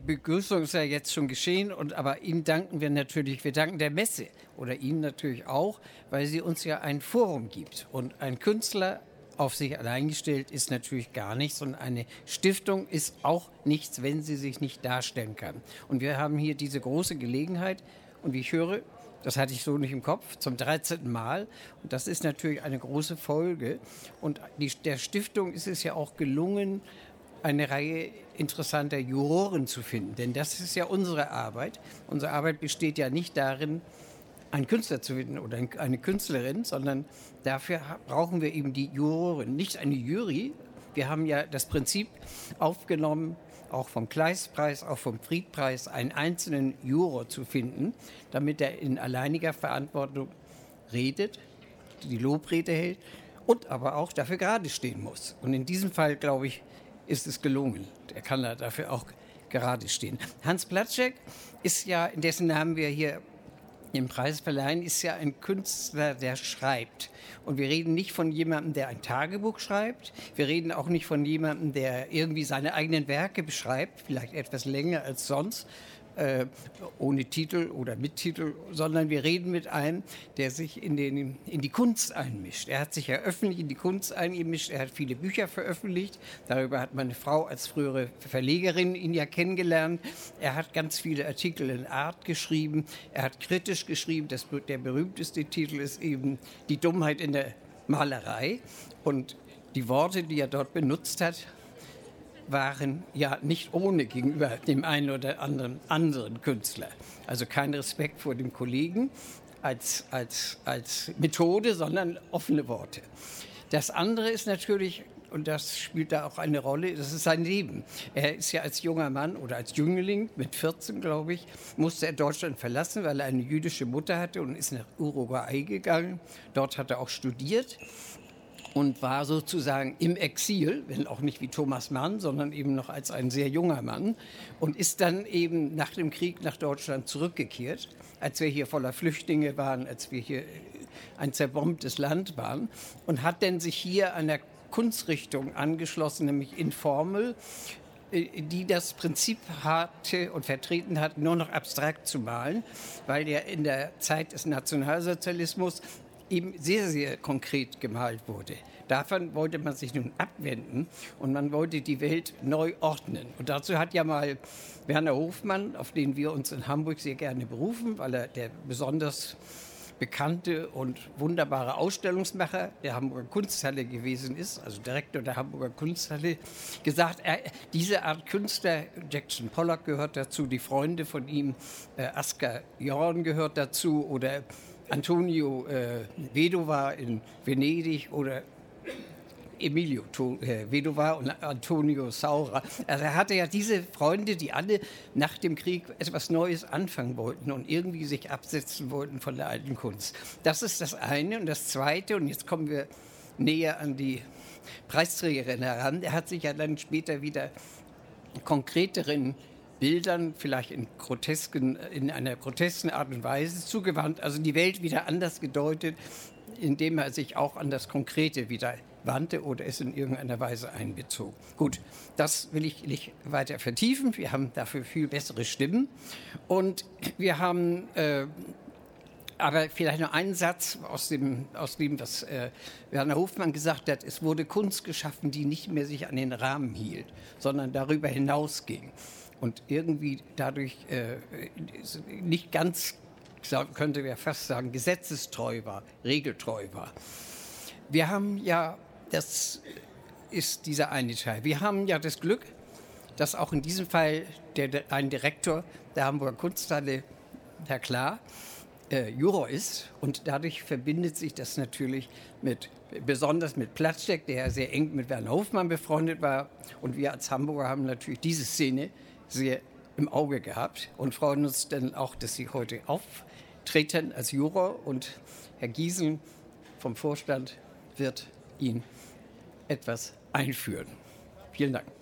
Begrüßung ist ja jetzt schon geschehen, aber Ihnen danken wir natürlich, wir danken der Messe oder Ihnen natürlich auch, weil sie uns ja ein Forum gibt. Und ein Künstler auf sich allein gestellt ist natürlich gar nichts und eine Stiftung ist auch nichts, wenn sie sich nicht darstellen kann. Und wir haben hier diese große Gelegenheit und wie ich höre, das hatte ich so nicht im Kopf, zum 13. Mal. Und das ist natürlich eine große Folge. Und der Stiftung ist es ja auch gelungen, eine Reihe interessanter Juroren zu finden. Denn das ist ja unsere Arbeit. Unsere Arbeit besteht ja nicht darin, einen Künstler zu finden oder eine Künstlerin, sondern dafür brauchen wir eben die Juroren. Nicht eine Jury. Wir haben ja das Prinzip aufgenommen, auch vom Kleistpreis, auch vom Friedpreis, einen einzelnen Juror zu finden, damit er in alleiniger Verantwortung redet, die Lobrede hält und aber auch dafür gerade stehen muss. Und in diesem Fall, glaube ich, ist es gelungen. Er kann da dafür auch gerade stehen. Hans Platschek ist ja, in dessen Namen wir hier den Preis verleihen, ist ja ein Künstler, der schreibt. Und wir reden nicht von jemandem, der ein Tagebuch schreibt. Wir reden auch nicht von jemandem, der irgendwie seine eigenen Werke beschreibt, vielleicht etwas länger als sonst, ohne Titel oder mit Titel, sondern wir reden mit einem, der sich in die Kunst einmischt. Er hat sich ja öffentlich in die Kunst eingemischt, er hat viele Bücher veröffentlicht, darüber hat meine Frau als frühere Verlegerin ihn ja kennengelernt. Er hat ganz viele Artikel in Art geschrieben, er hat kritisch geschrieben, der berühmteste Titel ist eben Die Dummheit in der Malerei und die Worte, die er dort benutzt hat, waren ja nicht ohne gegenüber dem einen oder anderen Künstler. Also kein Respekt vor dem Kollegen als Methode, sondern offene Worte. Das andere ist natürlich, und das spielt da auch eine Rolle, das ist sein Leben. Er ist ja als junger Mann oder als Jüngling, mit 14 glaube ich, musste er Deutschland verlassen, weil er eine jüdische Mutter hatte und ist nach Uruguay gegangen. Dort hat er auch studiert. Und war sozusagen im Exil, wenn auch nicht wie Thomas Mann, sondern eben noch als ein sehr junger Mann und ist dann eben nach dem Krieg nach Deutschland zurückgekehrt, als wir hier voller Flüchtlinge waren, als wir hier ein zerbombtes Land waren und hat dann sich hier einer Kunstrichtung angeschlossen, nämlich Informel, die das Prinzip hatte und vertreten hat, nur noch abstrakt zu malen, weil er in der Zeit des Nationalsozialismus eben sehr, sehr konkret gemalt wurde. Davon wollte man sich nun abwenden und man wollte die Welt neu ordnen. Und dazu hat ja mal Werner Hofmann, auf den wir uns in Hamburg sehr gerne berufen, weil er der besonders bekannte und wunderbare Ausstellungsmacher der Hamburger Kunsthalle gewesen ist, also Direktor der Hamburger Kunsthalle, gesagt, diese Art Künstler, Jackson Pollock gehört dazu, die Freunde von ihm, Asger Jorn gehört dazu oder Antonio Vedova in Venedig oder Emilio Vedova und Antonio Saura. Also er hatte ja diese Freunde, die alle nach dem Krieg etwas Neues anfangen wollten und irgendwie sich absetzen wollten von der alten Kunst. Das ist das eine. Und das zweite, und jetzt kommen wir näher an die Preisträgerin heran, er hat sich ja dann später wieder konkreteren Bildern, vielleicht in einer grotesken Art und Weise zugewandt, also die Welt wieder anders gedeutet, indem er sich auch an das Konkrete wieder wandte oder es in irgendeiner Weise einbezog. Gut, das will ich nicht weiter vertiefen. Wir haben dafür viel bessere Stimmen und wir haben aber vielleicht noch einen Satz aus dem, was Werner Hofmann gesagt hat. Es wurde Kunst geschaffen, die nicht mehr sich an den Rahmen hielt, sondern darüber hinausging. Und irgendwie dadurch nicht ganz, könnte man fast sagen, gesetzestreu war, regeltreu war. Wir haben ja, das ist dieser eine Teil, wir haben ja das Glück, dass auch in diesem Fall ein Direktor der Hamburger Kunsthalle, Herr Klar, Juror ist und dadurch verbindet sich das natürlich besonders mit Platschek, der sehr eng mit Werner Hofmann befreundet war und wir als Hamburger haben natürlich diese Szene sehr im Auge gehabt und freuen uns dann auch, dass Sie heute auftreten als Juror und Herr Giesen vom Vorstand wird Ihnen etwas einführen. Vielen Dank.